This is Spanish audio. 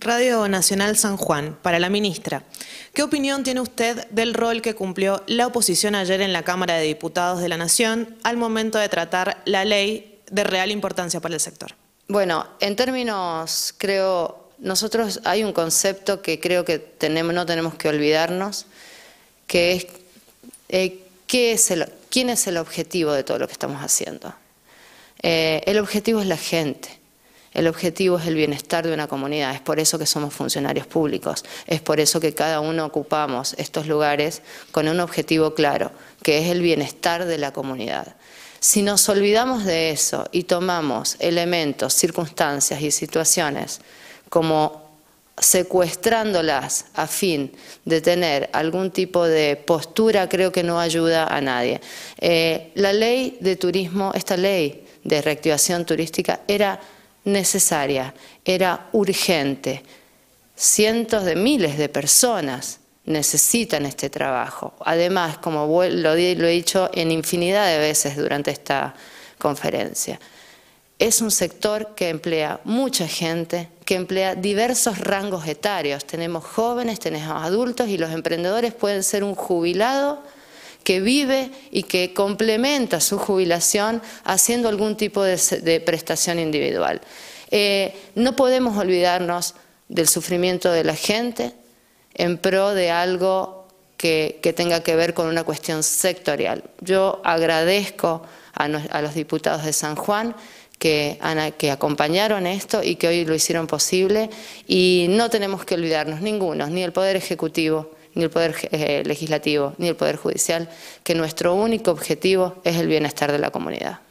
Radio Nacional San Juan, para la ministra. ¿Qué opinión tiene usted del rol que cumplió la oposición ayer en la Cámara de Diputados de la Nación al momento de tratar la ley de real importancia para el sector? Bueno, en términos, nosotros hay un concepto que creo que no tenemos que olvidarnos, que es quién es el objetivo de todo lo que estamos haciendo. El objetivo es la gente. El objetivo es el bienestar de una comunidad, es por eso que somos funcionarios públicos, es por eso que cada uno ocupamos estos lugares con un objetivo claro, que es el bienestar de la comunidad. Si nos olvidamos de eso y tomamos elementos, circunstancias y situaciones como secuestrándolas a fin de tener algún tipo de postura, creo que no ayuda a nadie. La ley de turismo, esta ley de reactivación turística era necesaria, era urgente. Cientos de miles de personas necesitan este trabajo. Además, como lo he dicho en infinidad de veces durante esta conferencia, es un sector que emplea mucha gente, que emplea diversos rangos etarios. Tenemos jóvenes, tenemos adultos y los emprendedores pueden ser un jubilado que vive y que complementa su jubilación haciendo algún tipo de prestación individual. No podemos olvidarnos del sufrimiento de la gente en pro de algo que tenga que ver con una cuestión sectorial. Yo agradezco a los diputados de San Juan que acompañaron esto y que hoy lo hicieron posible, y no tenemos que olvidarnos ninguno, ni el Poder Ejecutivo, ni el Poder Legislativo, ni el Poder Judicial, que nuestro único objetivo es el bienestar de la comunidad.